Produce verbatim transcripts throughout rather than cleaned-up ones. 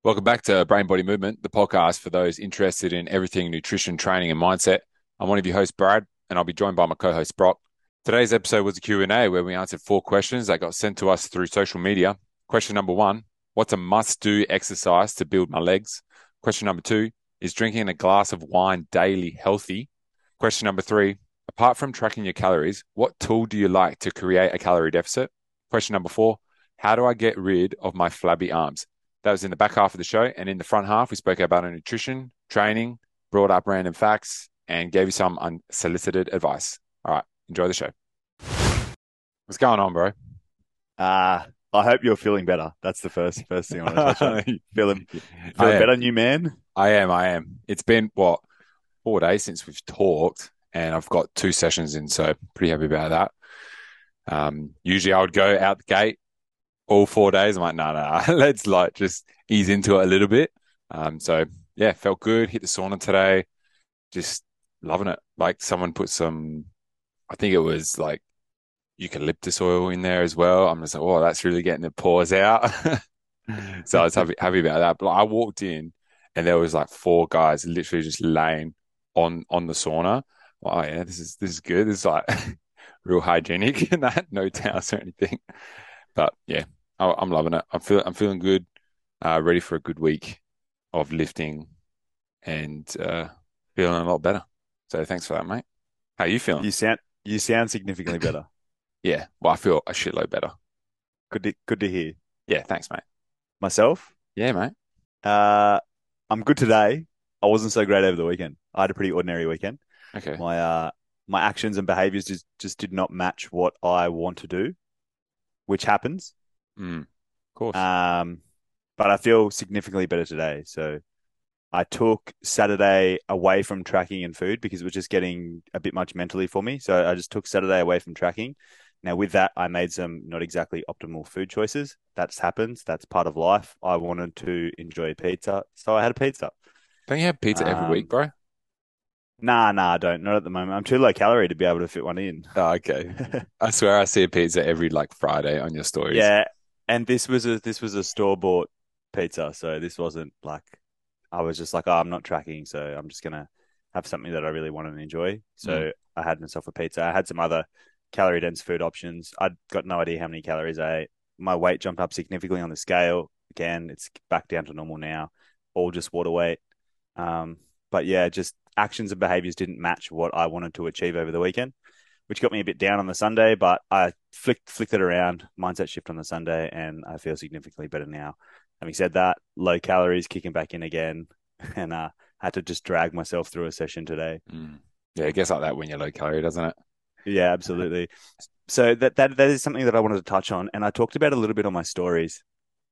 Welcome back to Brain Body Movement, the podcast for those interested in everything nutrition, training, and mindset. I'm one of your hosts, Brad, and I'll be joined by my co-host, Brock. Today's episode was a Q and A where we answered four questions that got sent to us through social media. Question number one, what's a must-do exercise to build my legs? Question number two, is drinking a glass of wine daily healthy? Question number three, apart from tracking your calories, what tool do you like to create a calorie deficit? Question number four, how do I get rid of my flabby arms? That was in the back half of the show. And in the front half, we spoke about our nutrition, training, brought up random facts, and gave you some unsolicited advice. All right, enjoy the show. What's going on, bro? Uh, I hope you're feeling better. That's the first first thing I want to touch on. Feeling I feeling am. better, new man? I am. I am. It's been, what, four days since we've talked, and I've got two sessions in, so pretty happy about that. Um, usually I would go out the gate all four days. I'm like, no, no, no. Let's like just ease into it a little bit. Um, so yeah, felt good. Hit the sauna today. Just loving it. Like someone put some, I think it was like eucalyptus oil in there as well. I'm just like, oh, that's really getting the pores out. So I was happy, happy about that. But like, I walked in and there was like four guys literally just laying on on the sauna. Oh yeah, this is this is good. This is like real hygienic and that, no towels or anything. But yeah, I, I'm loving it. I'm feel I'm feeling good. Uh, ready for a good week of lifting and uh, feeling a lot better. So thanks for that, mate. How are you feeling? You sound you sound significantly better. Yeah, well, I feel a shitload better. Good to good to hear. Yeah, thanks, mate. Myself, Yeah, mate. uh, I'm good today. I wasn't so great over the weekend. I had a pretty ordinary weekend. Okay. My uh my actions and behaviors just just did not match what I want to do, which happens. Mm, of course. Um, but I feel significantly better today. So I took Saturday away from tracking and food because it was just getting a bit much mentally for me. So I just took Saturday away from tracking. Now, with that, I made some not exactly optimal food choices. That's happens. That's part of life. I wanted to enjoy pizza, so I had a pizza. Don't you have pizza every week, Um, bro? nah, nah, I don't. Not at the moment. I'm too low calorie to be able to fit one in. Oh, okay. I swear I see a pizza every like Friday on your stories. Yeah, and this was a this was a store bought pizza, so this wasn't like I was just like, oh, I'm not tracking, so I'm just gonna have something that I really want to enjoy. Mm, So I had myself a pizza. I had some other calorie dense food options. I'd got no idea how many calories I ate. My weight jumped up significantly on the scale. Again, it's back down to normal now, all just water weight. Um, but yeah, just actions and behaviors didn't match what I wanted to achieve over the weekend, which got me a bit down on the Sunday, but I flicked flicked it around, mindset shift on the Sunday, and I feel significantly better now. Having said that, low calories kicking back in again, and uh, had to just drag myself through a session today. mm. Yeah, it gets like that when you're low calorie, doesn't it? Yeah, absolutely. So that that that is something that I wanted to touch on, and I talked about it a little bit on my stories,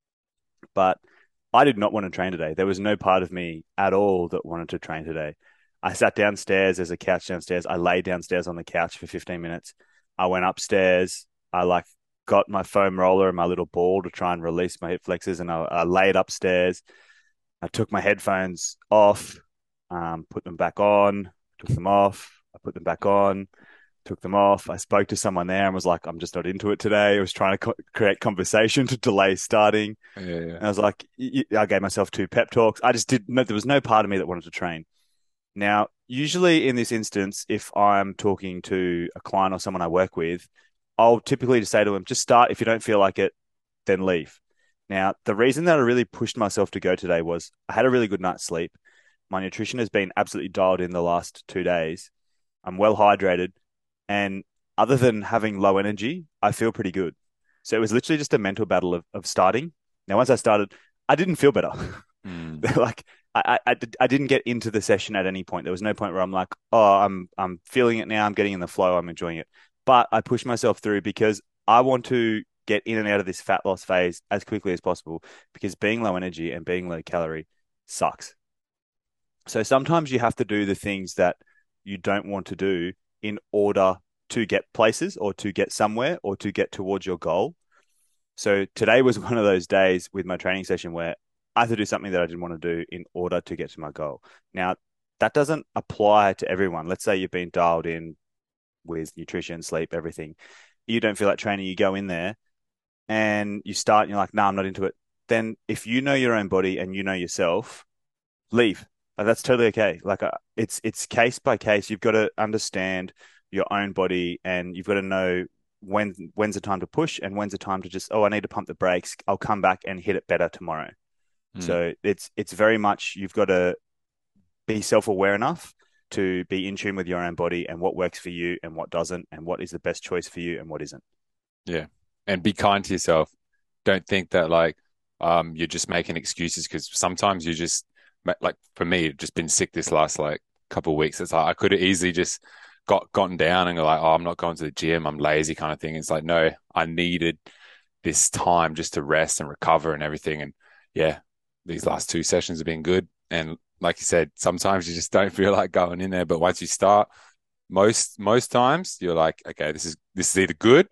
but I did not want to train today. There was no part of me at all that wanted to train today. I sat downstairs. There's a couch downstairs. I lay downstairs on the couch for fifteen minutes. I went upstairs. I like got my foam roller and my little ball to try and release my hip flexors, and I, I laid upstairs. I took my headphones off, um, put them back on, took them off. I put them back on, took them off. I spoke to someone there and was like, I'm just not into it today. I was trying to co- create conversation to delay starting. Yeah, yeah. And I was like, I gave myself two pep talks. I just did no, there was no part of me that wanted to train. Now, usually in this instance, if I'm talking to a client or someone I work with, I'll typically just say to them, just start. If you don't feel like it, then leave. Now, the reason that I really pushed myself to go today was I had a really good night's sleep. My nutrition has been absolutely dialed in the last two days. I'm well hydrated. And other than having low energy, I feel pretty good. So it was literally just a mental battle of, of starting. Now, once I started, I didn't feel better. Mm, like I, I, I didn't get into the session at any point. There was no point where I'm like, oh, I'm I'm feeling it now. I'm getting in the flow. I'm enjoying it. But I pushed myself through because I want to get in and out of this fat loss phase as quickly as possible because being low energy and being low calorie sucks. So sometimes you have to do the things that you don't want to do in order to get places or to get somewhere or to get towards your goal. So today was one of those days with my training session where I had to do something that I didn't want to do in order to get to my goal. Now, that doesn't apply to everyone. Let's say you've been dialed in with nutrition, sleep, everything. You don't feel like training, you go in there and you start and you're like, no, nah, I'm not into it. then if you know your own body and you know yourself, leave. Like, that's totally okay. Like uh, it's it's case by case. You've got to understand your own body, and you've got to know when when's the time to push and when's the time to just, oh, I need to pump the brakes. I'll come back and hit it better tomorrow. Mm, So it's it's very much, you've got to be self-aware enough to be in tune with your own body and what works for you and what doesn't, and what is the best choice for you and what isn't. yeah. And be kind to yourself. Don't think that like um you're just making excuses because sometimes you just like for me, I've just been sick this last like couple of weeks. It's like I could have easily just got gotten down and go like, oh, I'm not going to the gym, I'm lazy kind of thing. It's like, no, I needed this time just to rest and recover and everything. And yeah, these last two sessions have been good. And like you said, sometimes you just don't feel like going in there, but once you start, most most times you're like, okay, this is this is either good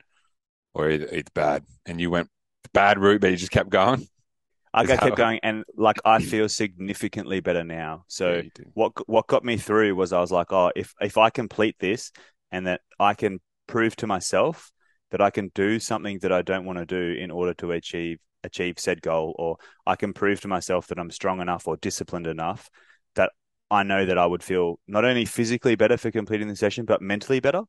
or either, it's bad. And you went the bad route, but you just kept going. I Is kept how going, and like I feel significantly better now. yeah, So you do. what what got me through was, I was like, oh, if if I complete this and that I can prove to myself that I can do something that I don't want to do in order to achieve achieve said goal, or I can prove to myself that I'm strong enough or disciplined enough, that I know that I would feel not only physically better for completing the session, but mentally better.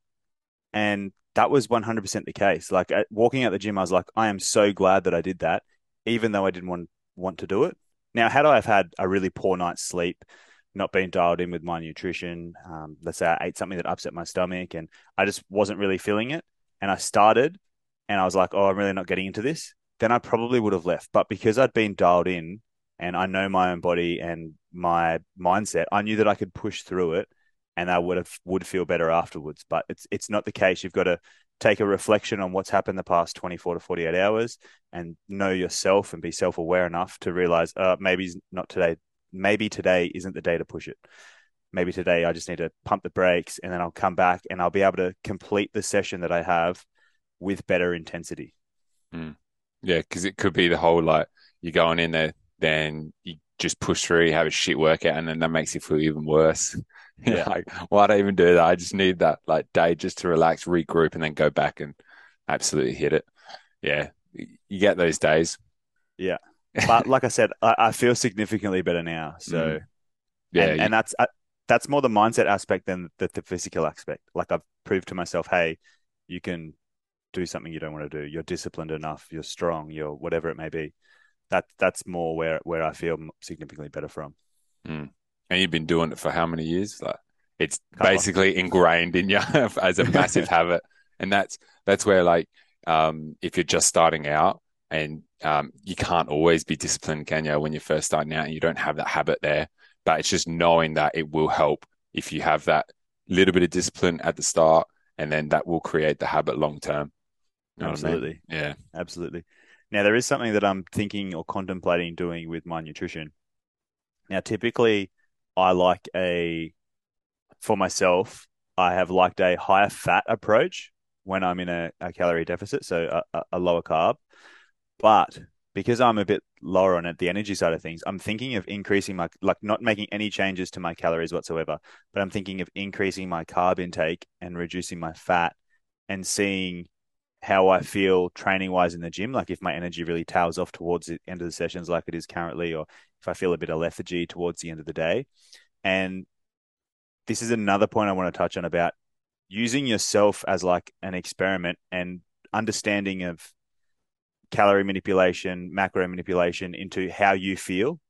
And that was one hundred percent the case. Like at, walking out the gym, I was like, I am so glad that I did that, even though I didn't want want to do it. Now, had I have had a really poor night's sleep, not been dialed in with my nutrition, um, let's say I ate something that upset my stomach and I just wasn't really feeling it, and I started and I was like, oh, I'm really not getting into this, then I probably would have left. But because I'd been dialed in and I know my own body and my mindset, I knew that I could push through it and I would have would feel better afterwards. But it's it's not the case. You've got to take a reflection on what's happened the past twenty-four to forty-eight hours and know yourself and be self-aware enough to realize, uh, maybe not today. Maybe today isn't the day to push it. Maybe today I just need to pump the brakes, and then I'll come back and I'll be able to complete the session that I have with better intensity. Mm. Yeah, because it could be the whole like you're going in there, then you just push through, you have a shit workout, and then that makes you feel even worse. You're Yeah. like, why'd I even do that? I just need that like day just to relax, regroup, and then go back and absolutely hit it. Yeah, you get those days. Yeah. But like I said, I, I feel significantly better now. So, Mm. Yeah, and you, and that's uh, that's more the mindset aspect than the, the physical aspect. Like I've proved to myself, hey, you can do something you don't want to do. You're disciplined enough. You're strong. You're whatever it may be. That that's more where where I feel significantly better from. mm. And you've been doing it for how many years? Like it's Couple. basically ingrained in you as a massive habit. And that's that's where like um if you're just starting out and um you can't always be disciplined, can you, when you're first starting out and you don't have that habit there. But it's just knowing that it will help if you have that little bit of discipline at the start, and then that will create the habit long term. You know what I mean? Absolutely. Yeah. Absolutely. Now there is something that I'm thinking or contemplating doing with my nutrition. Now, typically, I like a for myself, I have liked a higher fat approach when I'm in a, a calorie deficit, so a, a lower carb. But because I'm a bit lower on it, the energy side of things, I'm thinking of increasing my, like not making any changes to my calories whatsoever, but I'm thinking of increasing my carb intake and reducing my fat and seeing how I feel training wise in the gym. Like if my energy really tails off towards the end of the sessions like it is currently, or if I feel a bit of lethargy towards the end of the day. And this is another point I want to touch on about using yourself as like an experiment and understanding of calorie manipulation, macro manipulation into how you feel.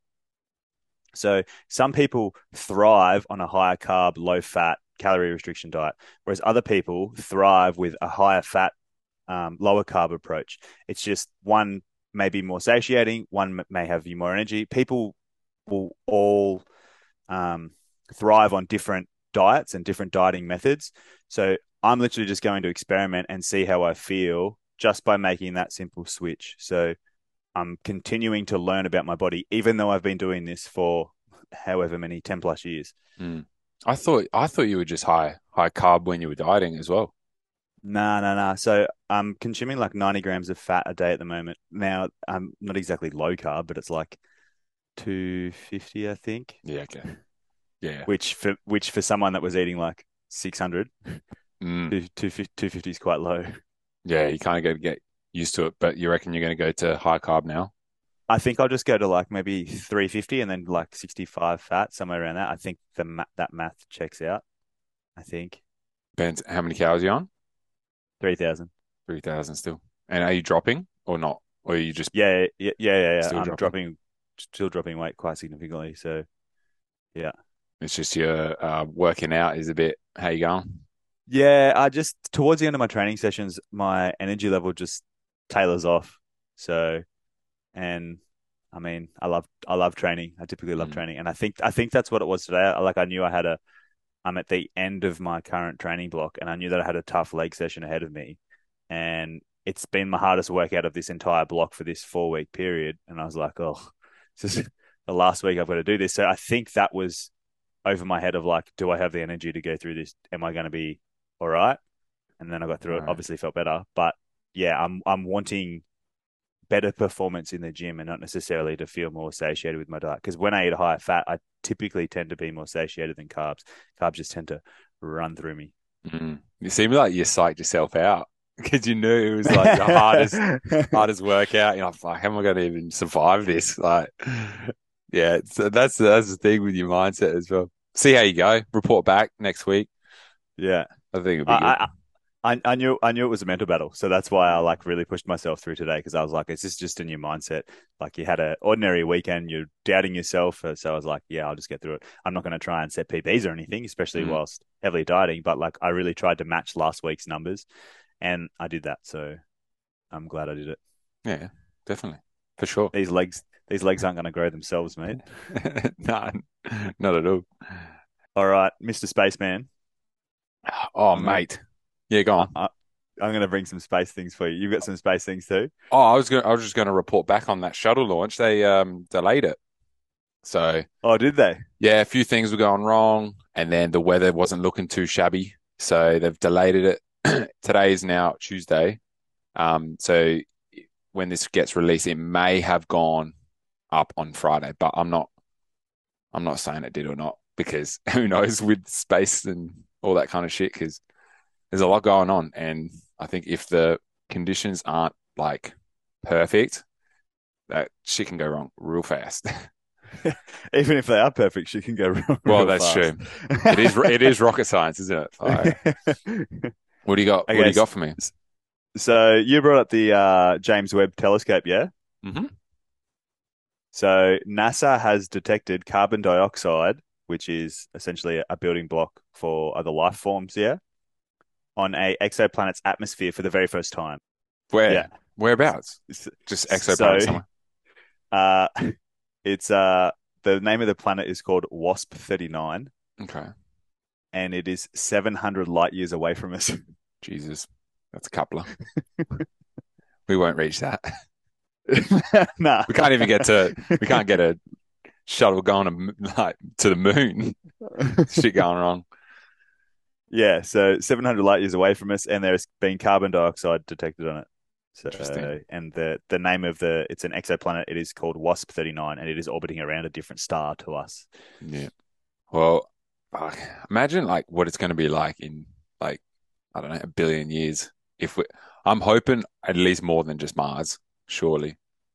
So some people thrive on a higher carb, low fat, calorie restriction diet, whereas other people thrive with a higher fat, um, lower carb approach. It's just one may be more satiating, one may have you more energy. People will all um, thrive on different diets and different dieting methods. So I'm literally just going to experiment and see how I feel just by making that simple switch. So I'm continuing to learn about my body, even though I've been doing this for however many ten plus years. Mm. I thought I thought you were just high high carb when you were dieting as well. No, no, no. So I'm consuming like ninety grams of fat a day at the moment. Now I'm not exactly low carb, but it's like two fifty, I think. Yeah, okay. Yeah. Which for which for someone that was eating like six hundred, Mm. two, two, two fifty is quite low. Yeah, you kind of got to get used to it, but you reckon you're going to go to high carb now? I think I'll just go to like maybe three fifty and then like sixty-five fat, somewhere around that. I think the ma- that math checks out. I think Depends how many calories you on? three thousand. three thousand still. And are you dropping or not? Or are you just Yeah, yeah, yeah, yeah, yeah. still I'm dropping? dropping, still dropping weight quite significantly. So yeah, It's just your uh, working out is a bit, how you going? yeah. I just towards the end of my training sessions, my energy level just tailors off. So, and I mean, I love I love training. I typically love Mm, training, and I think I think that's what it was today. I, like I knew I had a I'm at the end of my current training block, and I knew that I had a tough leg session ahead of me, and it's been my hardest workout of this entire block for this four week period. And I was like, oh, this is the last week I've got to do this. So I think that was over my head of like, do I have the energy to go through this? Am I going to be all right? And then I got through it. right. Obviously, felt better, but yeah, I'm I'm wanting better performance in the gym and not necessarily to feel more satiated with my diet. Because when I eat high fat, I typically tend to be more satiated than carbs. Carbs just tend to run through me. Mm. You seem like you psyched yourself out because you knew it was like the hardest, hardest workout. You know, like, how am I going to even survive this? Like, yeah, so that's that's the thing with your mindset as well. See how you go. Report back next week. Yeah. I think it'll be good. I, I I knew I knew it was a mental battle, so that's why I like really pushed myself through today because I was like, "Is this just in your mindset? Like you had an ordinary weekend, you're doubting yourself." uh, So I was like, "Yeah, I'll just get through it. I'm not going to try and set P Bs or anything, especially Mm. whilst heavily dieting." But like, I really tried to match last week's numbers, and I did that. So I'm glad I did it. Yeah, definitely. For sure. These legs, these legs aren't going to grow themselves, mate. No, not at all. All right, Mister Spaceman, Oh, I'm gonna mate. Yeah, go I, on. I, I'm gonna bring some space things for you. You've got some space things too. Oh, I was going I was just going to report back on that shuttle launch. They um delayed it. So, Oh, did they? yeah, a few things were going wrong and then the weather wasn't looking too shabby. So, they've delayed it. Today is now Tuesday. Um, so when this gets released, it may have gone up on Friday, but I'm not I'm not saying it did or not because who knows with space and all that kind of shit because there's a lot going on. And I think if the conditions aren't like perfect, that shit can go wrong real fast. Even if they are perfect, she can go real, Well, real that's fast. true. It is it is rocket science, isn't it? Fire. What do you got? What do Okay, you got for me? so you brought up the uh, James Webb Telescope, yeah? Hmm. So NASA has detected carbon dioxide, which is essentially a building block for other life forms, yeah, on a exoplanet's atmosphere for the very first time. Yeah. Where? Whereabouts? S- Just So, exoplanet somewhere. uh, it's uh, the name of the planet is called WASP thirty-nine, Okay. and it is seven hundred light years away from us. Jesus. That's a coupler. We won't reach that. Nah. We can't even get to we can't get a shuttle going to, like, to the moon. Shit going wrong. Yeah, so seven hundred light years away from us, and there's been carbon dioxide detected on it. Interesting. So, and the the name of the it's an exoplanet. It is called WASP thirty-nine, and it is orbiting around a different star to us. Yeah. Well, fuck. Imagine like what it's going to be like in like I don't know a billion years. If we, I'm hoping at least more than just Mars. Surely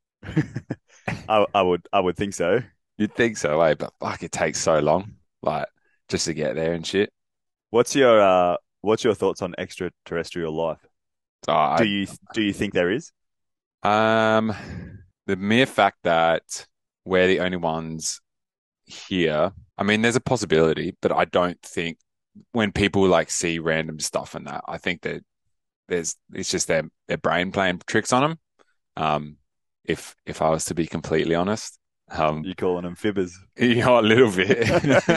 I I would I would think so. you'd think so, eh? But fuck, it takes so long, like just to get there and shit. What's your uh what's your thoughts on extraterrestrial life? So Do I, you do you think there is? um, the mere fact that we're the only ones here. I mean, there's a possibility, but I don't think when people like see random stuff and that, I think that there's it's just their their brain playing tricks on them. Um, if if I was to be completely honest, um, You calling them fibbers? you know, a little bit.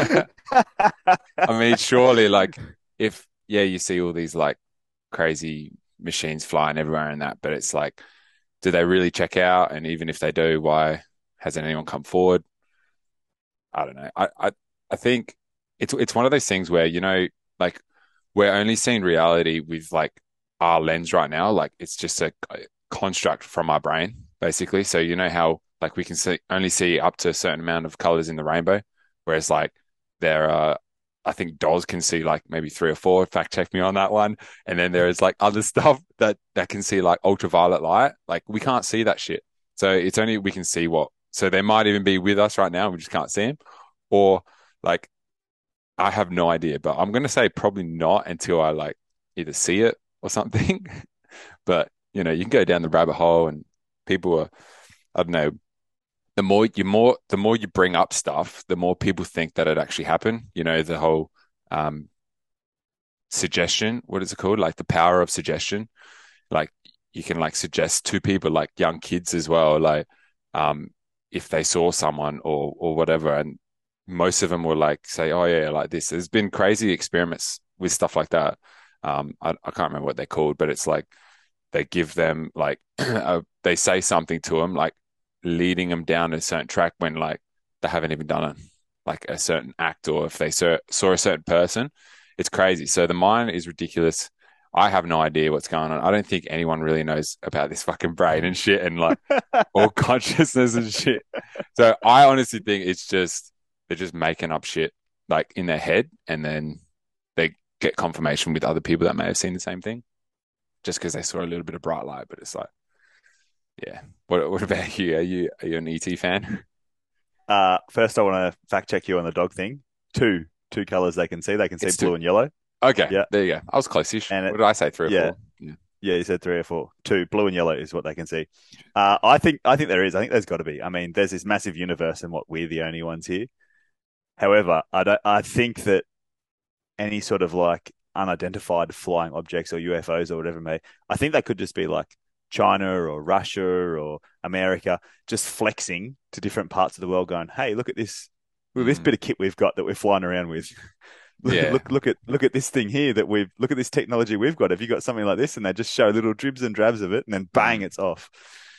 I mean, surely, like if yeah, you see all these like crazy machines flying everywhere and that, but it's like, do they really check out? And even if they do, why hasn't anyone come forward? I don't know. I, I, I think it's it's one of those things where, you know, like we're only seeing reality with like our lens right now. Like it's just a, a construct from our brain, basically. So you know how like we can see only see up to a certain amount of colors in the rainbow, whereas like there are I think dolls can see like maybe three or four. Fact check me on that one. And then there is like other stuff that that can see like ultraviolet light. Like we can't see that shit. So it's only we can see what. So they might even be with us right now. We just can't see them, or like I have no idea. But I'm gonna say probably not until I like either see it or something. But you know, you can go down the rabbit hole, and people are. I don't know. The more you more the more you bring up stuff, the more people think that it actually happened. You know, the whole um, suggestion. What is it called? Like the power of suggestion. Like you can like suggest to people, like young kids as well, like um, if they saw someone or or whatever, and most of them will like say, "Oh yeah, like this." There's been crazy experiments with stuff like that. Um, I, I can't remember what they're called, but it's like they give them like uh, they say something to them, like leading them down a certain track when like they haven't even done it, like a certain act, or if they saw, saw a certain person. It's crazy. So the mind is ridiculous. I have no idea what's going on. I don't think anyone really knows about this fucking brain and shit and like all consciousness and shit. So I honestly think it's just they're just making up shit like in their head, and then they get confirmation with other people that may have seen the same thing just because they saw a little bit of bright light. But it's like, yeah. What what about you? Are you are you an E T fan? Uh, first, I want to fact check you on the dog thing. Two, two colors they can see. They can see It's blue two. and yellow. Okay, Yeah, there you go. I was close-ish. and What it, did I say? Three or yeah, four? Yeah. yeah. You said three or four. Two, blue and yellow is what they can see. Uh, I think, I think there is. I think there's got to be. I mean, there's this massive universe, and what we're the only ones here. However, I don't. I think that any sort of like unidentified flying objects or U F Os or whatever it may, I think they could just be like China or Russia or America just flexing to different parts of the world, going, "Hey, look at this, look at this Mm. bit of kit we've got that we're flying around with. Yeah. look, look at look at this thing here that we've look at this technology we've got. Have you got something like this?" And they just show little dribs and drabs of it, and then bang, Mm. it's off.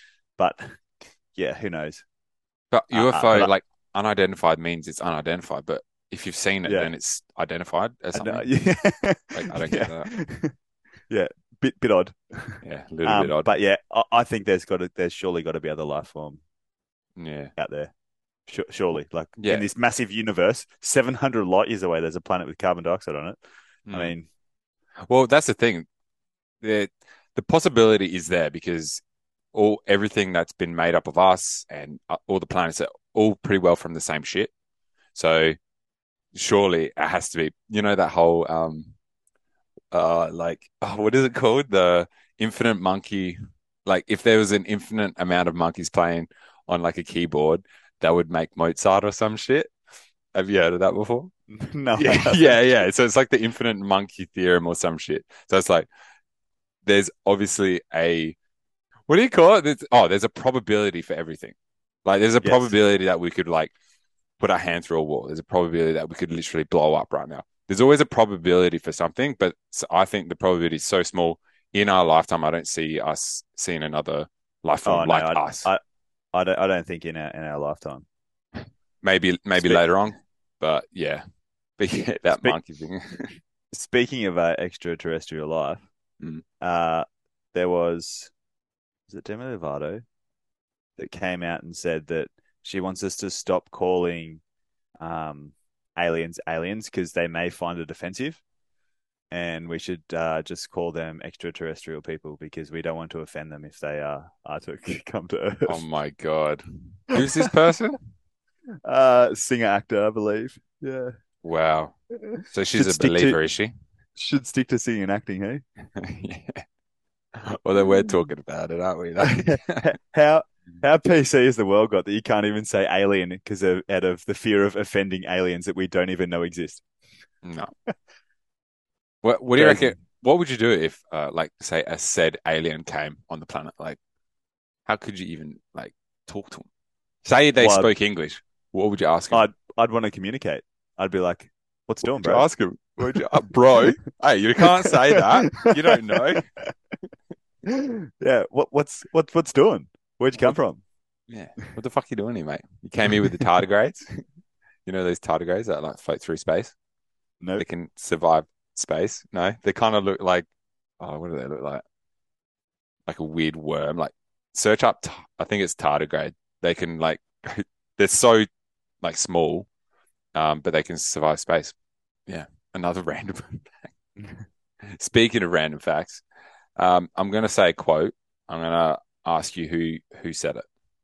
But yeah, who knows? But Uh, uh, U F O, but like unidentified means it's unidentified. But if you've seen it, yeah, then it's identified as I know, something. yeah, Like I don't get that. yeah, yeah, bit bit odd. Yeah, a little bit Um, odd. but yeah, I, I think there's got to, there's surely got to be other life form Yeah. out there. Su- Surely, like in Yeah. this massive universe, seven hundred light years away, there's a planet with carbon dioxide on it. I Mm. mean, Well, that's the thing. The the possibility is there because all everything that's been made up of us and uh, all the planets are all pretty well from the same shit. So surely it has to be, you know, that whole um uh like oh, what is it called? The infinite monkey. Like if there was an infinite amount of monkeys playing on like a keyboard, that would make Mozart or some shit. Have you heard of that before? no, I Yeah, yeah, haven't. yeah. So it's like the infinite monkey theorem or some shit. So it's like there's obviously a what do you call it? There's, oh, there's a probability for everything. Like there's a Yes. probability that we could like put our hand through a wall. There's a probability that we could literally blow up right now. There's always a probability for something, but I think the probability is so small in our lifetime. I don't see us seeing another life Oh form no, like I, us. I, I don't, I don't think in our in our lifetime. Maybe, maybe Spe- later on, but yeah, but yeah, that spe- monkey thing. Speaking of uh, extraterrestrial life, Mm. uh, there was was it Demi Lovato that came out and said that she wants us to stop calling um, aliens aliens because they may find it offensive, and we should uh, just call them extraterrestrial people because we don't want to offend them if they are are to come to Oh Earth. my God, who's this person? Uh, singer actor, I believe. Yeah, Wow. So she's should a stick to believer, is she? should stick to singing and acting. Hey, Yeah. Well, then we're talking about it, aren't we? Like, how how P C is the world got that you can't even say alien because of out of the fear of offending aliens that we don't even know exist? no. What What do you reckon? Crazy. What would you do if, uh, like, say, a said alien came on the planet? Like, how could you even like talk to them? Say they Well, spoke English. What would you ask them? I'd I'd want to communicate. I'd be like, "What's What doing, would you bro?" ask them? What would you, uh, bro? Hey, you can't say that. You don't know. Yeah, what what's what what's doing? Where'd you come What? from? Yeah. What the fuck are you doing here, mate? You came here with the tardigrades. You know those tardigrades that like float through space. They Nope. can survive space. No, they kind of look like, oh, what do they look like? Like a weird worm. Like search up, t- I think it's tardigrade. They can like, they're so like small, um, but they can survive space. Yeah, another random fact. Speaking of random facts, um, I'm gonna say a quote. I'm gonna ask you who who said it.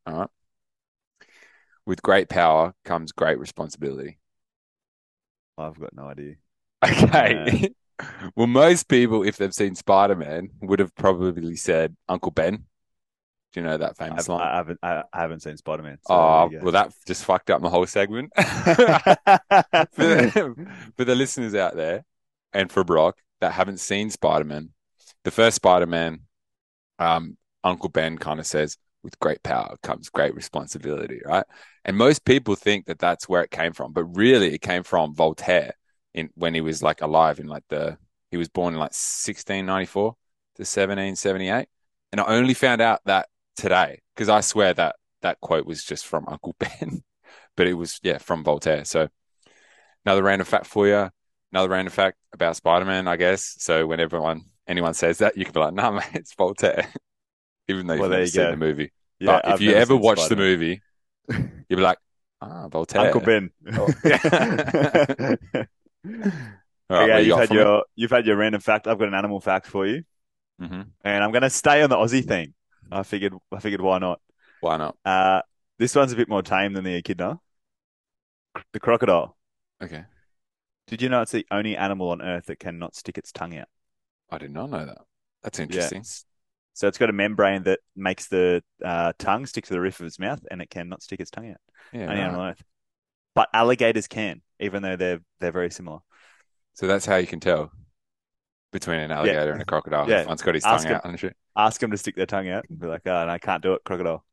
All right. With great power comes great responsibility. I've got no idea. Uh, Okay. Well, most people, if they've seen Spider-Man, would have probably said Uncle Ben. Do you know that famous I've, line? I haven't I, I haven't seen Spider-Man, so there Oh, you well, that just fucked up my whole segment. For go. the, for the listeners out there and for Brock that haven't seen Spider-Man, the first Spider-Man, um, Uncle Ben kind of says, with great power comes great responsibility, right? And most people think that that's where it came from, but really it came from Voltaire in when he was like alive in like the he was born in like sixteen ninety-four to seventeen seventy-eight. And I only found out that today because I swear that that quote was just from Uncle Ben, but it was yeah from Voltaire. So another random fact for you, another random fact about Spider-Man, I guess. So when everyone anyone says that, you can be like, "No, nah, mate, it's Voltaire," even though you've Well, there never you seen go. the movie. Yeah, But if I've you never ever seen watch the Spider-Man. movie, you'll be like, "Ah, Uncle Voltaire." Ben. Oh, yeah. All right, what Okay, you you've got had for me? your you've had your random fact. I've got an animal fact for you, Hmm. and I'm going to stay on the Aussie theme. I figured I figured why not? Why not? Uh, this one's a bit more tame than the echidna. The crocodile. Okay, Did you know it's the only animal on Earth that cannot stick its tongue out? I did not know that. That's Yeah. interesting. So it's got a membrane that makes the uh, tongue stick to the roof of its mouth, and it cannot stick its tongue out. Yeah, Only right. animal on Earth. But alligators can, even though they're they're very similar. So that's how you can tell between an Yeah, alligator and a crocodile if yeah. one's got his tongue Ask them, out and shit. ask them to stick their tongue out, and be like, "Oh, no, I can't do it, crocodile."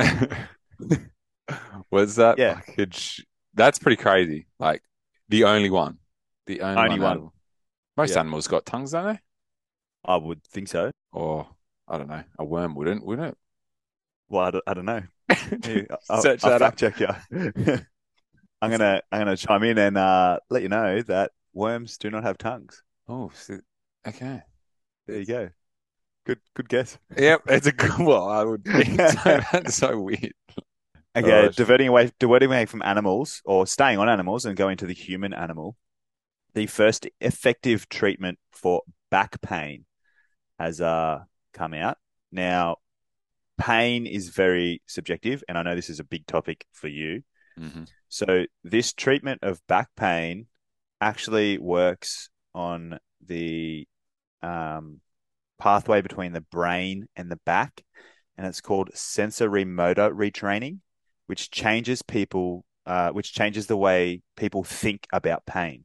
Was that Yeah, package? That's pretty crazy. Like the only one, the only only one out one. of most Yeah, animals got tongues, don't they? I would think so. Or I don't know, a worm wouldn't, wouldn't Well, I don't, I don't know. it? Yeah, I'll, Search I'll that up. fact check you. I'm It's, gonna I'm gonna chime in and uh, let you know that worms do not have tongues. oh, so- okay. There you go. Good good guess. Yep, it's a good one. I would think so. That's so weird. Okay, Oh, diverting away diverting away from animals or staying on animals and going to the human animal. The first effective treatment for back pain has uh come out. Now, pain is very subjective, and I know this is a big topic for you. hmm So, this treatment of back pain actually works on the um, pathway between the brain and the back, and it's called sensory motor retraining, which changes people, uh, which changes the way people think about pain.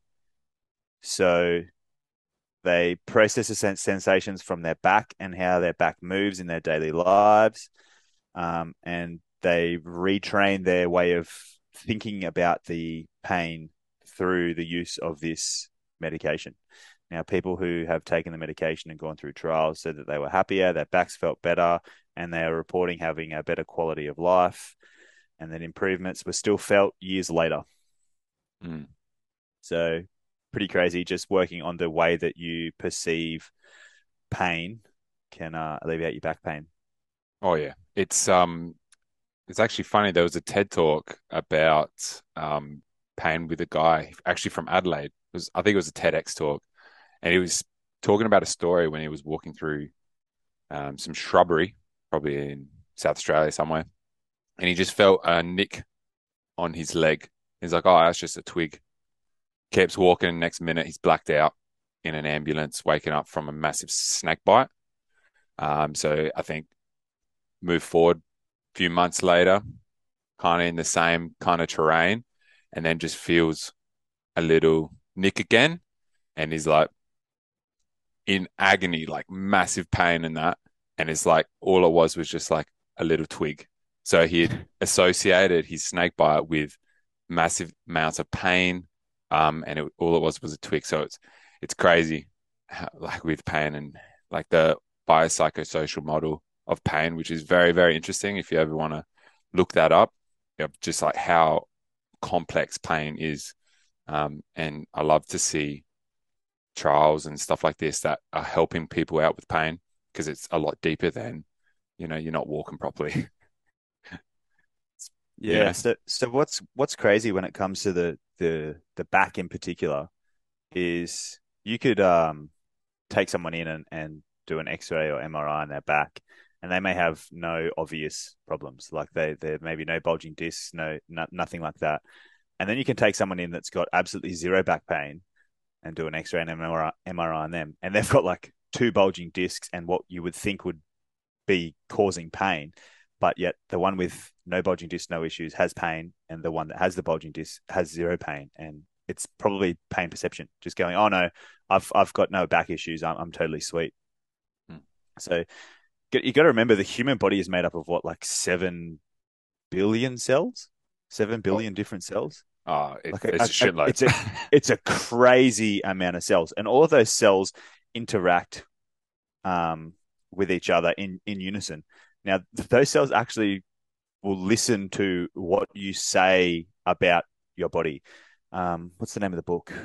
So they process the sen- sensations from their back and how their back moves in their daily lives, um, and they retrain their way of thinking about the pain through the use of this medication. Now, people who have taken the medication and gone through trials said that they were happier, their backs felt better, and they are reporting having a better quality of life, and that improvements were still felt years later. Mm. So, pretty crazy. Just working on the way that you perceive pain can uh, alleviate your back pain. Oh yeah, it's um, it's actually funny. There was a TED talk about um pain with a guy actually from Adelaide. It was I think it was a TEDx talk, and he was talking about a story when he was walking through um some shrubbery, probably in South Australia somewhere, and he just felt a nick on his leg. He's like, "Oh, that's just a twig." Keeps walking. Next minute, he's blacked out in an ambulance, waking up from a massive snake bite. Um, so I think move forward a few months later, kind of in the same kind of terrain, and then just feels a little nick again, and he's like in agony, like massive pain and that, and it's like all it was was just like a little twig. So he had associated his snake bite with massive amounts of pain, um, and it, all it was was a twig. So it's it's crazy, how, like with pain and like the biopsychosocial model of pain, which is very very interesting. If you ever want to look that up, you know, just like how complex pain is, um, and I love to see trials and stuff like this that are helping people out with pain because it's a lot deeper than you know you're not walking properly. you Yeah. know, So, so what's what's crazy when it comes to the the the back in particular is you could um take someone in and, and do an X-ray or M R I on their back, and they may have no obvious problems, like they there maybe no bulging discs, no, no nothing like that. And then you can take someone in that's got absolutely zero back pain and do an X-ray and M R I, M R I on them, and they've got like two bulging discs and what you would think would be causing pain, but yet the one with no bulging disc, no issues, has pain, and the one that has the bulging disc has zero pain, and it's probably pain perception, just going, oh no, I've I've got no back issues, I'm I'm totally sweet. Hmm. So you got to remember the human body is made up of what, like seven billion cells, seven billion oh. different cells. Oh, it, like a, it's a, a shitload. It's a it's a crazy amount of cells, and all of those cells interact um, with each other in in unison. Now, those cells actually will listen to what you say about your body. Um, what's the name of the book?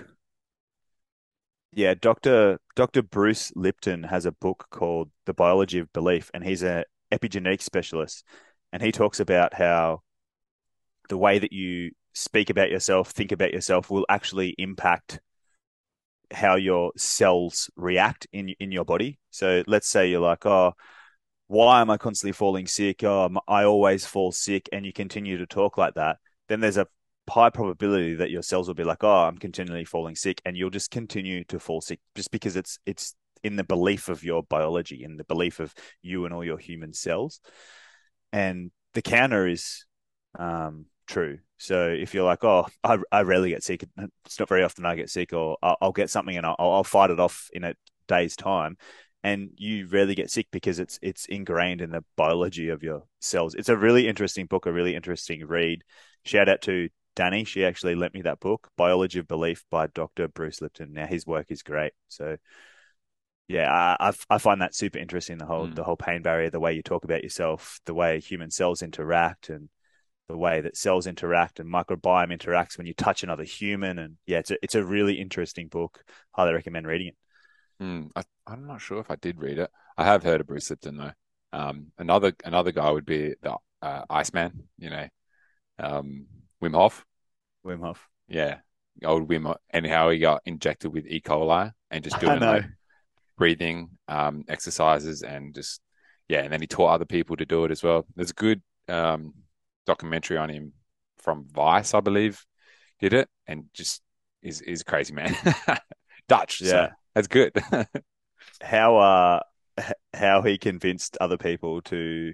Yeah, Doctor Doctor Bruce Lipton has a book called The Biology of Belief, and he's an epigenetics specialist, and he talks about how the way that you speak about yourself, think about yourself, will actually impact how your cells react in in your body. So let's say you're like, oh, why am I constantly falling sick? Oh, I always fall sick, and you continue to talk like that. Then there's a high probability that your cells will be like, oh, I'm continually falling sick, and you'll just continue to fall sick just because it's it's in the belief of your biology, in the belief of you and all your human cells. And the counter is um, true. So if you're like, oh, I, I rarely get sick, it's not very often I get sick, or I'll, I'll get something and I'll, I'll fight it off in a day's time, and you rarely get sick because it's it's ingrained in the biology of your cells. It's a really interesting book, a really interesting read. Shout out to Danny. She actually lent me that book, Biology of Belief by Doctor Bruce Lipton. Now his work is great. So yeah, I I find that super interesting. The whole mm. the whole pain barrier, the way you talk about yourself, the way human cells interact, and the way that cells interact and microbiome interacts when you touch another human. And yeah, it's a it's a really interesting book. Highly recommend reading it. Mm, I, I'm not sure if I did read it. I have heard of Bruce Lipton though. Um, another another guy would be the uh, Iceman. You know, um, Wim Hof. Wim Hof. Yeah, old Wim, and how he got injected with E. coli and just doing like breathing um, exercises and just yeah, and then he taught other people to do it as well. There's a good um, documentary on him from Vice, I believe, did it, and just is is crazy man. Dutch, yeah. So that's good. how uh how he convinced other people to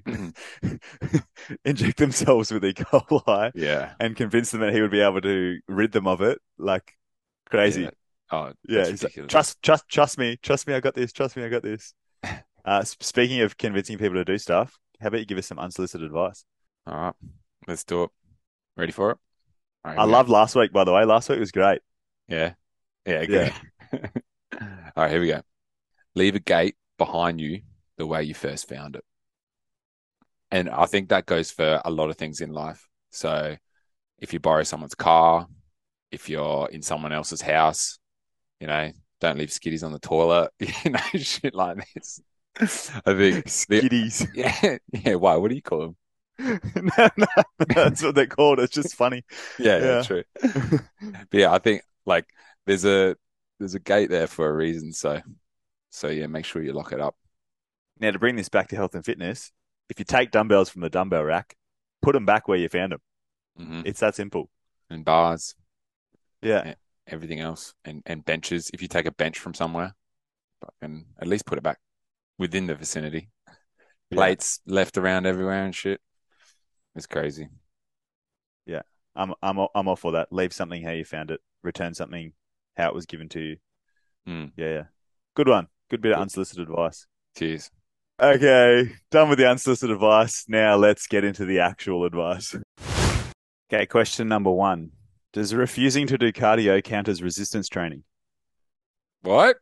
inject themselves with E. coli, yeah, and convince them that he would be able to rid them of it, like crazy. Yeah. Oh, yeah, he's like, trust, trust, trust me, trust me, I got this. Trust me, I got this. uh, speaking of convincing people to do stuff, how about you give us some unsolicited advice? All right, let's do it. Ready for it? Right, I loved last week, by the way. Last week was great. Yeah, yeah, good. Yeah. All right, here we go. Leave a gate behind you the way you first found it. And I think that goes for a lot of things in life. So if you borrow someone's car, if you're in someone else's house, you know, don't leave skitties on the toilet, you know, shit like this. I think skitties. The, yeah, yeah. Why? What do you call them? no, no, that's what they're called. It's just funny. Yeah, yeah, yeah true. But yeah, I think like there's a there's a gate there for a reason. So, so yeah, make sure you lock it up. Now, to bring this back to health and fitness, if you take dumbbells from the dumbbell rack, put them back where you found them. Mm-hmm. It's that simple. And bars. Yeah. And everything else. And and benches. If you take a bench from somewhere, fucking at least put it back within the vicinity. Plates yeah. left around everywhere and shit. It's crazy. Yeah. I'm I'm I'm all for that. Leave something how you found it. Return something how it was given to you. Mm. Yeah, yeah. Good one. Good bit of unsolicited advice. Cheers. Okay, done with the unsolicited advice. Now let's get into the actual advice. Okay, question number one. Does refusing to do cardio count as resistance training? What?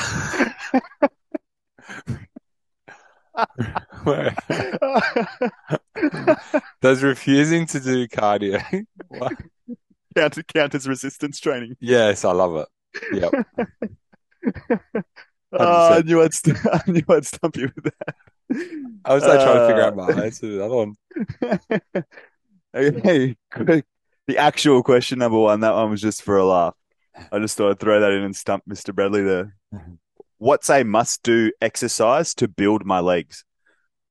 Does refusing to do cardio what? count, count as resistance training? Yes, I love it. Yep. Oh, I knew I'd, st- I knew I'd stump you with that. I was like uh, trying to figure out my answer to the other one. Okay, the actual question number one, that one was just for a laugh. I just thought I'd throw that in and stump Mister Bradley there. What's a must-do exercise to build my legs?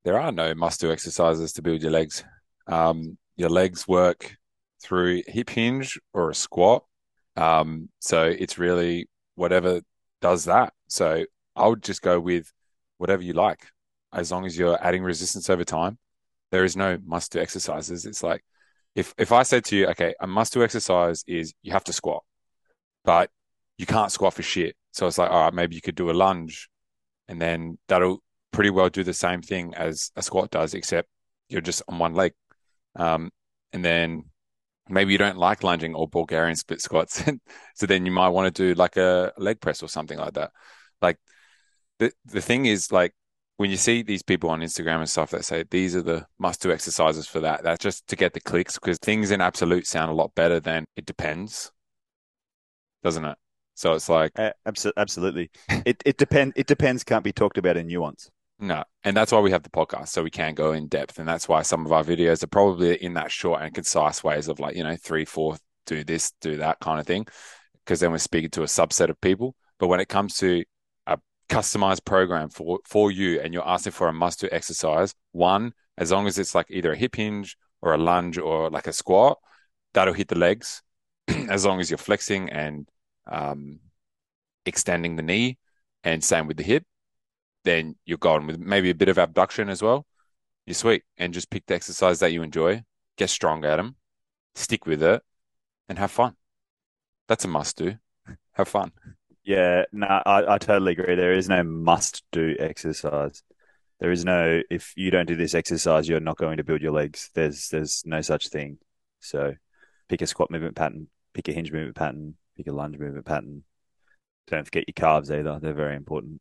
there are no must-do exercises to build your legs. Um, your legs work through hip hinge or a squat. Um, so it's really whatever does that. So I would just go with whatever you like, as long as you're adding resistance over time. There is no must-do exercises. It's like if if I said to you, okay, a must-do exercise is you have to squat, but you can't squat for shit. So it's like, all right, maybe you could do a lunge, and then that'll pretty well do the same thing as a squat does, except you're just on one leg. Um, and then maybe you don't like lunging or Bulgarian split squats. So then you might want to do like a leg press or something like that. Like the the thing is like when you see these people on Instagram and stuff that say these are the must do exercises for that, that's just to get the clicks because things in absolute sound a lot better than it depends, doesn't it? So it's like Uh, abso- absolutely. It it depend it depends can't be talked about in nuance. no. And that's why we have the podcast, so we can go in depth. And that's why some of our videos are probably in that short and concise ways of like, you know, three, four, do this, do that kind of thing. Because then we're speaking to a subset of people. But when it comes to a customized program for, for you and you're asking for a must-do exercise, one, as long as it's like either a hip hinge or a lunge or like a squat, that'll hit the legs. As long as you're flexing and um, extending the knee and same with the hip, then you're going with maybe a bit of abduction as well. You're sweet. And just pick the exercise that you enjoy, get strong at them, stick with it, and have fun. That's a must do. Have fun. Yeah, no, I, I totally agree. There is no must do exercise. There is no if you don't do this exercise, you're not going to build your legs. There's there's no such thing. So pick a squat movement pattern, pick a hinge movement pattern, pick a lunge movement pattern. Don't forget your calves either. They're very important.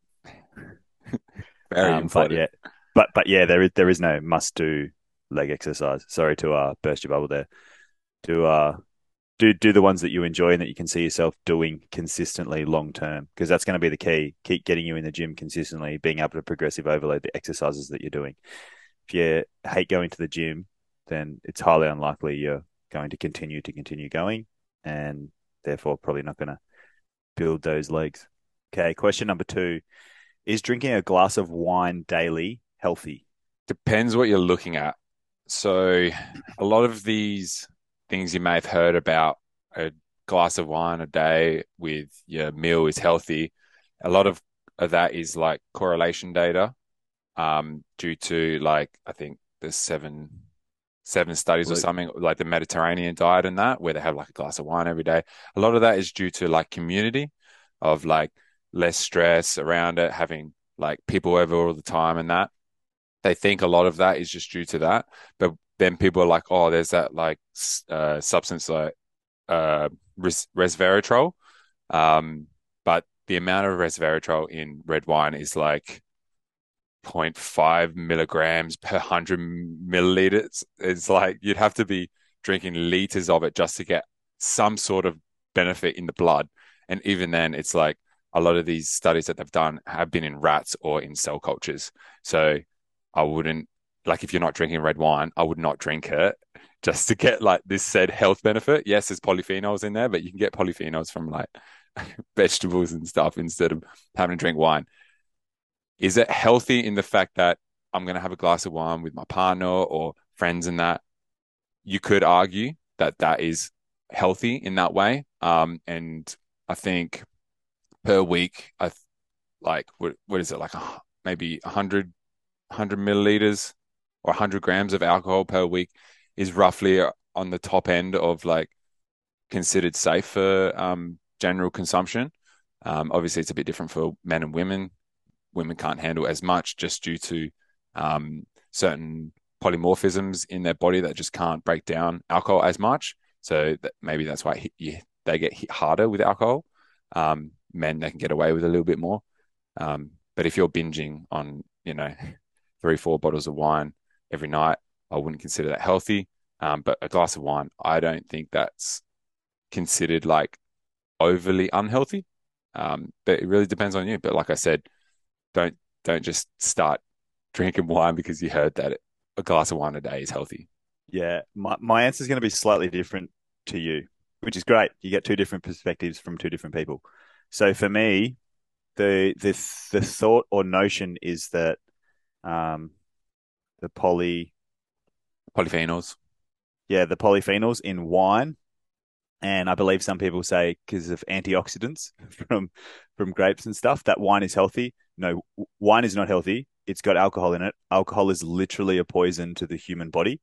Very Um, but important. yeah, but but yeah, there is there is no must do leg exercise. Sorry to uh burst your bubble there. Do uh do do the ones that you enjoy and that you can see yourself doing consistently long term, because that's going to be the key. Keep getting you in the gym consistently, being able to progressive overload the exercises that you're doing. If you hate going to the gym, then it's highly unlikely you're going to continue to continue going, and therefore probably not going to build those legs. Okay, question number two: is drinking a glass of wine daily healthy? Depends what you're looking at. So, a lot of these things you may have heard about a glass of wine a day with your meal is healthy. A lot of, of that is like correlation data, um, due to like I think there's seven seven studies or Well, something like the Mediterranean diet and that where they have like a glass of wine every day. A lot of that is due to like community of like less stress around it, having like people over all the time and that. They think a lot of that is just due to that. But then people are like, oh, there's that like uh, substance like uh, res resveratrol. Um, but the amount of resveratrol in red wine is like zero point five milligrams per one hundred milliliters. It's like you'd have to be drinking liters of it just to get some sort of benefit in the blood. And even then, it's like a lot of these studies that they've done have been in rats or in cell cultures. So I wouldn't, like, if you're not drinking red wine, I would not drink it just to get like this said health benefit. Yes, there's polyphenols in there, but you can get polyphenols from like vegetables and stuff instead of having to drink wine. Is it healthy in the fact that I'm going to have a glass of wine with my partner or friends and that? You could argue that that is healthy in that way. Um, and I think per week, I like what what is it like a, maybe one hundred, one hundred milliliters or one hundred grams of alcohol per week is roughly on the top end of like considered safe for um, general consumption. Um, obviously, it's a bit different for men and women. Women can't handle as much just due to um, certain polymorphisms in their body that just can't break down alcohol as much. So that maybe that's why he, they get hit harder with alcohol. Um, men, they can get away with a little bit more. Um, but if you're binging on, you know, three, four bottles of wine every night, I wouldn't consider that healthy. Um, but a glass of wine, I don't think that's considered like overly unhealthy. Um, but it really depends on you. But like I said, don't don't just start drinking wine because you heard that a glass of wine a day is healthy. Yeah, my my answer is going to be slightly different to you, which is great. You get two different perspectives from two different people. So for me, the the the thought or notion is that um, the poly, Polyphenols. yeah, the polyphenols in wine. And I believe some people say because of antioxidants from from grapes and stuff that wine is healthy. No, wine is not healthy. It's got alcohol in it. Alcohol is literally a poison to the human body.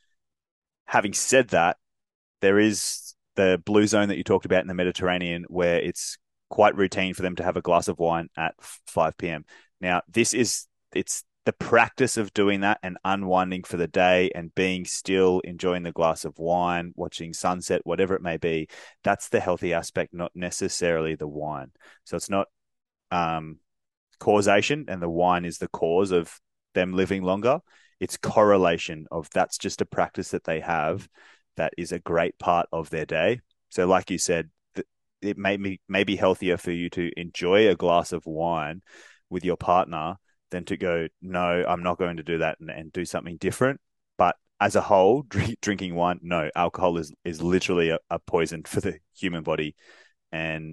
Having said that, there is the blue zone that you talked about in the Mediterranean where it's quite routine for them to have a glass of wine at five p m. Now, this is it's the practice of doing that and unwinding for the day and being still, enjoying the glass of wine, watching sunset, whatever it may be. That's the healthy aspect, not necessarily the wine. So it's not um, causation, and the wine is the cause of them living longer. It's correlation of that's just a practice that they have that is a great part of their day. So, like you said, it may be, may be healthier for you to enjoy a glass of wine with your partner than to go, no, I'm not going to do that and, and do something different. But as a whole, drink, drinking wine, no, alcohol is, is literally a, a poison for the human body. And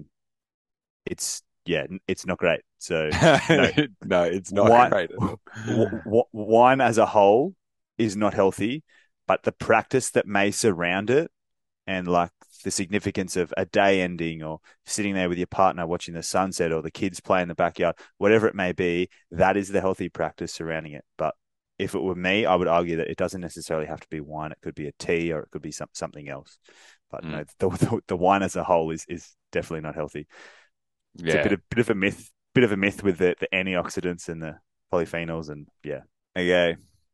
it's, yeah, it's not great. So, no, no, it's not wine, great at all. w- w- wine as a whole is not healthy, but the practice that may surround it and like the significance of a day ending or sitting there with your partner watching the sunset or the kids play in the backyard, whatever it may be, that is the healthy practice surrounding it. But if it were me, I would argue that it doesn't necessarily have to be wine. It could be a tea or it could be some, something else. But mm. no, the, the, the wine as a whole is is definitely not healthy. It's Yeah. a bit of, bit of a myth, bit of a myth with the, the antioxidants and the polyphenols and yeah. Okay.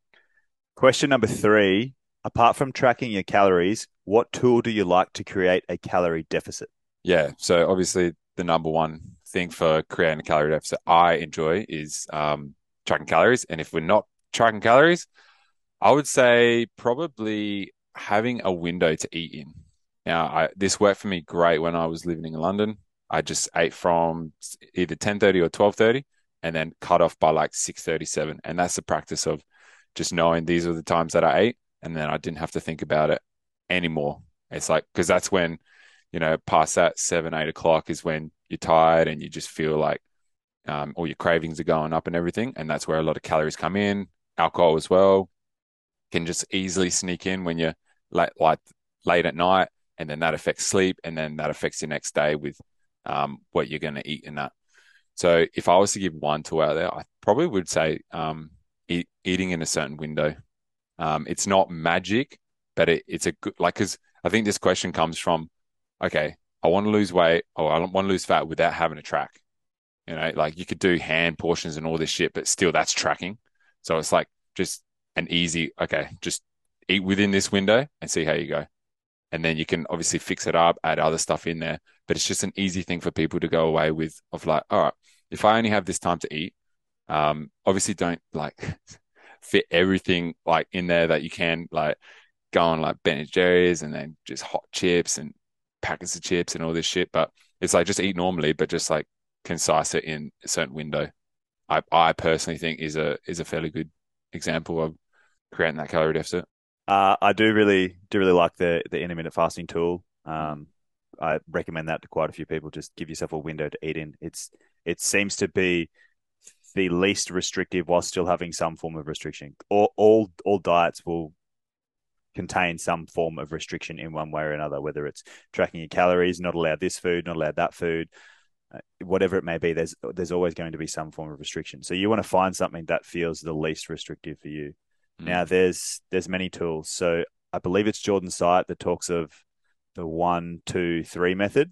Question number three. Apart from tracking your calories, what tool do you like to create a calorie deficit? Yeah. So obviously the number one thing for creating a calorie deficit I enjoy is um, tracking calories. And if we're not tracking calories, I would say probably having a window to eat in. Now, I, this worked for me great when I was living in London. I just ate from either ten thirty or twelve thirty and then cut off by like six thirty-seven. And that's the practice of just knowing these are the times that I ate. And then I didn't have to think about it anymore. It's like, because that's when, you know, past that seven, eight o'clock is when you're tired and you just feel like um, all your cravings are going up and everything. And that's where a lot of calories come in. Alcohol as well can just easily sneak in when you're late, like late at night. And then that affects sleep. And then that affects your next day with um, what you're going to eat in that. So if I was to give one tool out there, I probably would say um, eat, eating in a certain window. Um, it's not magic, but it, it's a good, like, because I think this question comes from, okay, I want to lose weight or I want to lose fat without having to track. You know, like you could do hand portions and all this shit, but still that's tracking. So it's like just an easy, okay, just eat within this window and see how you go. And then you can obviously fix it up, add other stuff in there, but it's just an easy thing for people to go away with of like, all right, if I only have this time to eat, um, obviously don't like fit everything like in there that you can, like go on like Ben and Jerry's and then just hot chips and packets of chips and all this shit. But it's like just eat normally, but just like concise it in a certain window. I I personally think is a is a fairly good example of creating that calorie deficit. Uh, I do really do really like the the intermittent fasting tool. Um, I recommend that to quite a few people. Just give yourself a window to eat in. It's it seems to be the least restrictive while still having some form of restriction. All all all diets will contain some form of restriction in one way or another, whether it's tracking your calories, not allowed this food, not allowed that food, uh, whatever it may be. There's there's always going to be some form of restriction. So you want to find something that feels the least restrictive for you. Mm. Now there's there's many tools. So I believe it's Jordan Syatt that talks of the one, two, three method.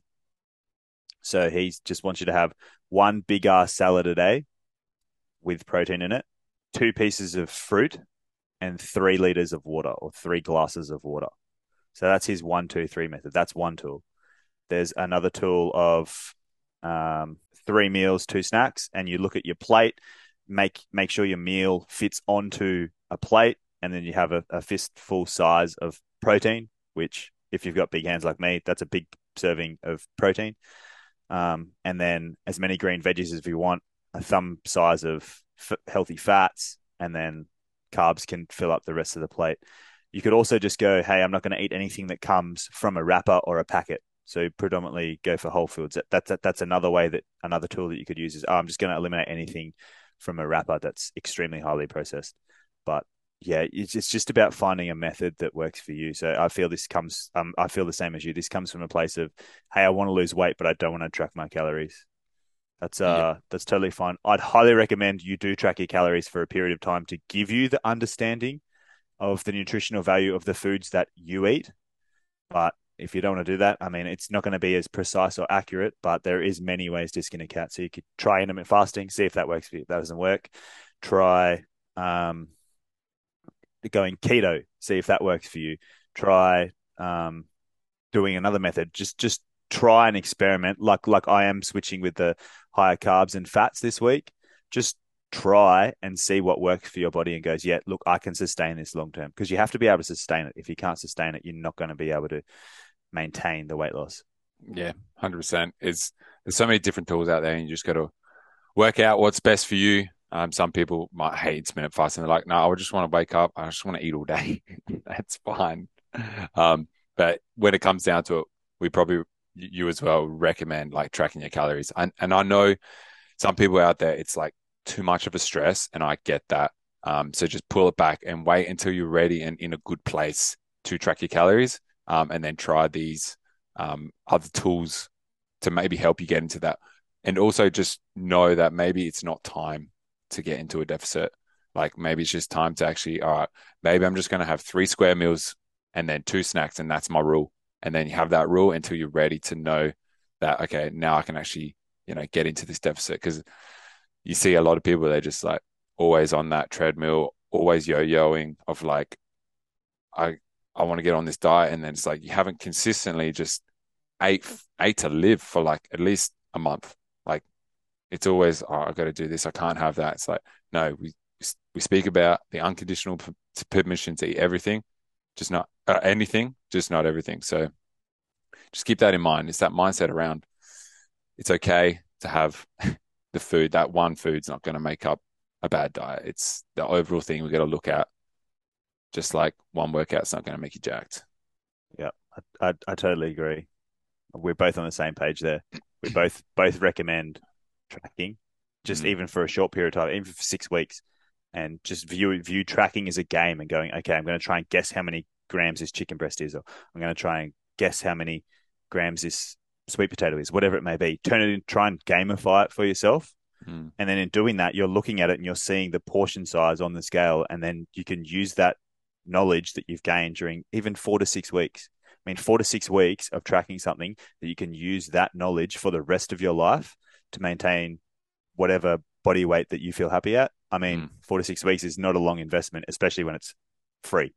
So he just wants you to have one big ass salad a day with protein in it, two pieces of fruit, and three liters of water or three glasses of water. So that's his one, two, three method. That's one tool. There's another tool of um, three meals, two snacks, and you look at your plate, make make sure your meal fits onto a plate, and then you have a, a fistful size of protein, which if you've got big hands like me, that's a big serving of protein. Um, and then as many green veggies as you want, a thumb size of f- healthy fats, and then carbs can fill up the rest of the plate. You could also just go, hey, I'm not going to eat anything that comes from a wrapper or a packet. So predominantly go for whole foods. That, that's that, that's another way that another tool that you could use is, oh, I'm just going to eliminate anything from a wrapper that's extremely highly processed. But Yeah, it's it's just about finding a method that works for you. So I feel this comes, um, I feel the same as you. This comes from a place of, hey, I want to lose weight, but I don't want to track my calories. That's Yeah. uh, that's totally fine. I'd highly recommend you do track your calories for a period of time to give you the understanding of the nutritional value of the foods that you eat. But if you don't want to do that, I mean, it's not going to be as precise or accurate, but there is many ways to skin a cat. So you could try intermittent fasting, see if that works for you. If that doesn't work, try um, going keto, see if that works for you. Try um, doing another method. Just just try and experiment. Like like I am switching with the higher carbs and fats this week. Just try and see what works for your body and goes, yeah, look, I can sustain this long term, because you have to be able to sustain it. If you can't sustain it, you're not going to be able to maintain the weight loss. Yeah, one hundred percent. It's there's so many different tools out there, and you just got to work out what's best for you. Um, some people might hate intermittent fasting. They're like, no, I just want to wake up. I just want to eat all day. That's fine. Um, but when it comes down to it, we probably, you as well, recommend like tracking your calories. And, and I know some people out there, it's like too much of a stress, and I get that. Um, so just pull it back and wait until you're ready and in a good place to track your calories. Um, and then try these um, other tools to maybe help you get into that. And also just know that maybe it's not time to get into a deficit. Like maybe it's just time to actually, all right, maybe I'm just going to have three square meals and then two snacks, and that's my rule. And then you have that rule until you're ready to know that, okay, now I can actually, you know, get into this deficit. Because you see a lot of people, they're just like always on that treadmill, always yo-yoing of like, I, I want to get on this diet. And then it's like, you haven't consistently just ate, ate to live for like at least a month. Like it's always, oh, I've got to do this. I can't have that. It's like, no, we we speak about the unconditional p- permission to eat everything, just not uh, anything, just not everything. So just keep that in mind. It's that mindset around it's okay to have the food. That one food's not going to make up a bad diet. It's the overall thing we got to look at. Just like one workout's not going to make you jacked. Yeah, I, I, I totally agree. We're both on the same page there. We both both recommend tracking, just Mm. even for a short period of time, even for six weeks, and just view view tracking as a game and going, okay, I'm going to try and guess how many grams this chicken breast is, or I'm going to try and guess how many grams this sweet potato is, whatever it may be. Turn it in, try and gamify it for yourself. Mm. And then in doing that, you're looking at it and you're seeing the portion size on the scale. And then you can use that knowledge that you've gained during even four to six weeks. I mean, four to six weeks of tracking something that you can use that knowledge for the rest of your life to maintain whatever body weight that you feel happy at. I mean, Mm. four to six weeks is not a long investment, especially when it's free,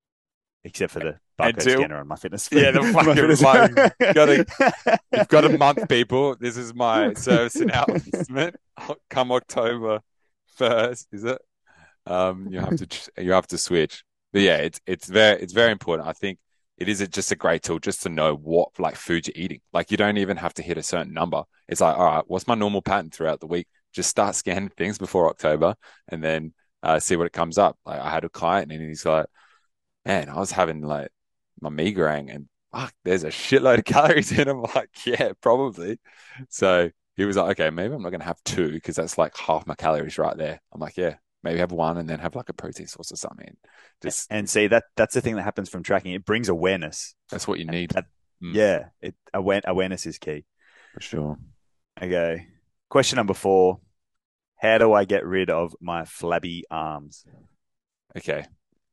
except for the And barcode two, scanner on my fitness. yeah, the my fucking fitness. like, gotta, you've got a month, people. This is my service announcement. Come October first, is it? Um, you have to you have to switch. But yeah, it's it's very it's very important. I think it is just a great tool just to know what like food you're eating. Like you don't even have to hit a certain number. It's like, all right, what's my normal pattern throughout the week? Just start scanning things before October, and then uh, see what it comes up. Like I had a client, and he's like, man, I was having like my migraine, and fuck, there's a shitload of calories in them. I'm like, yeah, probably. So he was like, okay, maybe I'm not gonna have two because that's like half my calories right there. I'm like, yeah, maybe have one and then have like a protein source or something. Just And see that that's the thing that happens from tracking. It brings awareness, that's what you and need. that Mm, yeah, it aware, awareness is key. for sure. Okay. Question number four. How do I get rid of my flabby arms? Okay.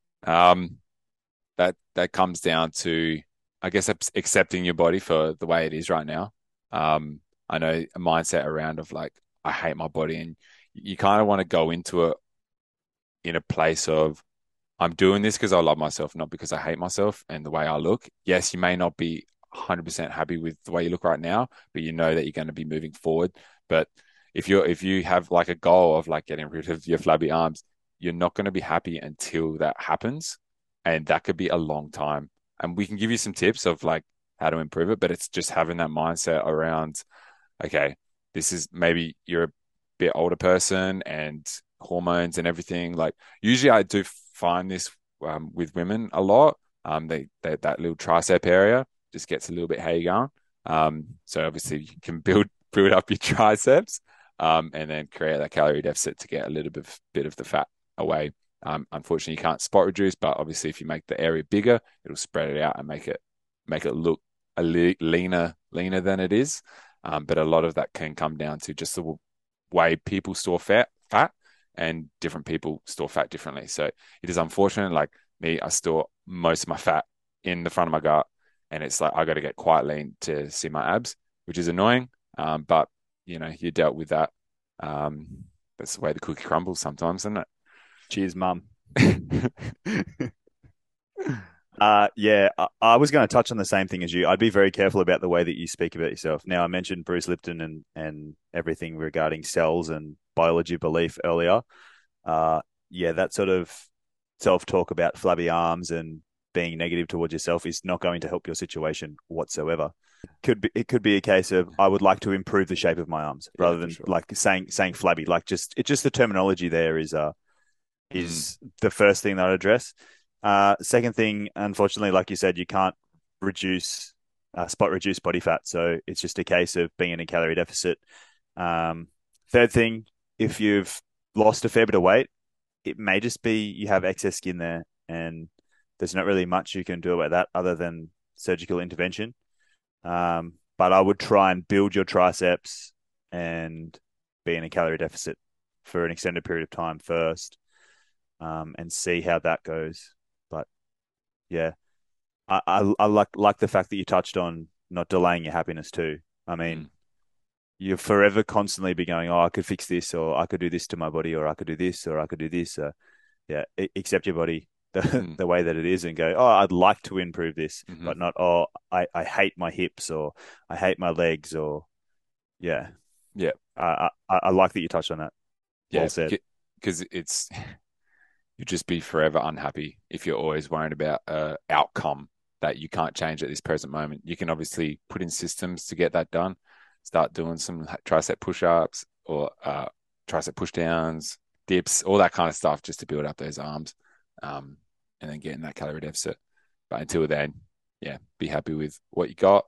Um, that that comes down to, I guess, accepting your body for the way it is right now. Um, I know a mindset around of like, I hate my body, and you kind of want to go into it in a place of, I'm doing this because I love myself, not because I hate myself and the way I look. Yes, you may not be one hundred percent happy with the way you look right now, but you know that you're going to be moving forward. But if you're if you have like a goal of like getting rid of your flabby arms, you're not going to be happy until that happens. And that could be a long time. And we can give you some tips of like how to improve it, but it's just having that mindset around, okay, this is maybe you're a bit older person and hormones and everything. Like usually I do find this um, with women a lot. Um, they, they that little tricep area just gets a little bit hairy going. Um, so obviously you can build build up your triceps, um, and then create that calorie deficit to get a little bit bit of the fat away. Um, unfortunately, you can't spot reduce, but obviously, if you make the area bigger, it'll spread it out and make it make it look a le- leaner leaner than it is. Um, but a lot of that can come down to just the w- way people store fat, fat, and different people store fat differently. So it is unfortunate. Like me, I store most of my fat in the front of my gut, and it's like I got to get quite lean to see my abs, which is annoying. Um, but you know, you dealt with that. Um, that's the way the cookie crumbles sometimes, isn't it? Cheers, mum. Uh, yeah, I, I was going to touch on the same thing as you. I'd be very careful about the way that you speak about yourself. Now, I mentioned Bruce Lipton and and everything regarding cells and biology belief earlier. Uh, yeah, that sort of self-talk about flabby arms and being negative towards yourself is not going to help your situation whatsoever. Could be it could be a case of I would like to improve the shape of my arms Yeah, rather for than sure. like saying saying flabby. Like just it just the terminology there is uh Mm, is the first thing that I'd address. Uh, second thing, unfortunately, like you said, you can't reduce uh, spot reduce body fat, so it's just a case of being in a calorie deficit. Um, third thing, if you've lost a fair bit of weight, it may just be you have excess skin there, and there's not really much you can do about that other than surgical intervention. Um, but I would try and build your triceps and be in a calorie deficit for an extended period of time first, um, and see how that goes. But yeah, I, I, I like like the fact that you touched on not delaying your happiness too. I mean, mm, you forever constantly be going, oh, I could fix this, or I could do this to my body, or I could do this, or I could do this. Uh, yeah, accept your body the mm, the way that it is, and go, oh, I'd like to improve this, hmm. but not, oh, I, I hate my hips, or I hate my legs, or yeah. Yeah, I, I I like that you touched on that. Well yeah, said. because it's you'd just be forever unhappy if you're always worrying about a outcome that you can't change at this present moment. You can obviously put in systems to get that done. Start doing some tricep push-ups or uh, tricep push-downs, dips, all that kind of stuff, just to build up those arms, um, and then get in that calorie deficit. But until then, yeah, be happy with what you got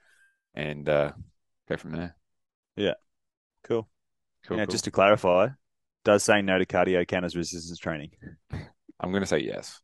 and uh, go from there. Yeah, cool. Cool, Yeah, cool. just to clarify, does saying no to cardio count as resistance training? I'm going to say yes.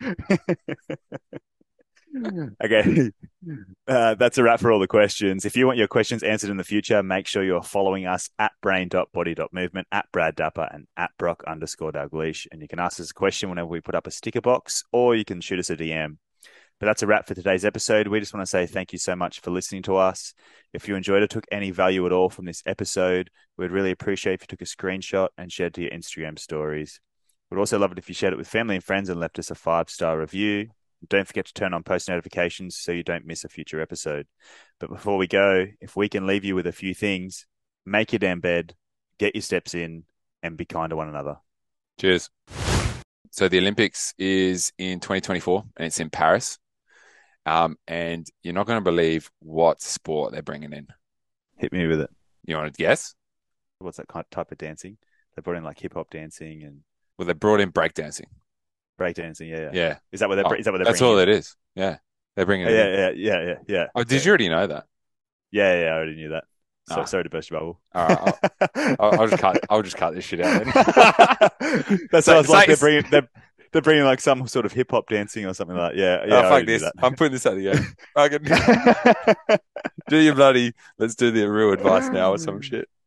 Okay. Uh, that's a wrap for all the questions. If you want your questions answered in the future, make sure you're following us at brain.body.movement, at Brad Dapper, and at Brock underscore Dalgleish. And you can ask us a question whenever we put up a sticker box, or you can shoot us a D M. But that's a wrap for today's episode. We just want to say thank you so much for listening to us. If you enjoyed or took any value at all from this episode, we'd really appreciate if you took a screenshot and shared to your Instagram stories. We'd also love it if you shared it with family and friends and left us a five-star review. Don't forget to turn on post notifications so you don't miss a future episode. But before we go, if we can leave you with a few things, make your damn bed, get your steps in, and be kind to one another. Cheers. So the Olympics is in twenty twenty-four and it's in Paris. Um, and you're not going to believe what sport they're bringing in. Hit me with it. You want to guess? What's that kind of type of dancing? They brought in like hip hop dancing and Well, they brought in breakdancing. breakdancing. Yeah, yeah. Yeah. Is that what they're? Oh, Is that what they're that's bringing all in? it is. Yeah. They're bringing it Yeah, in. yeah, yeah, yeah, yeah. Oh, did yeah. you already know that? Yeah, yeah, I already knew that. So Ah, sorry to burst your bubble. all right. I'll, I'll, I'll just cut. I'll just cut this shit out then. That Say- sounds like say- they're bringing they're, they're bringing like some sort of hip hop dancing or something like that. Yeah, yeah. oh, I fuck already this. knew I'm putting this at the end. Fucking do your bloody. Let's do the real advice now or some shit.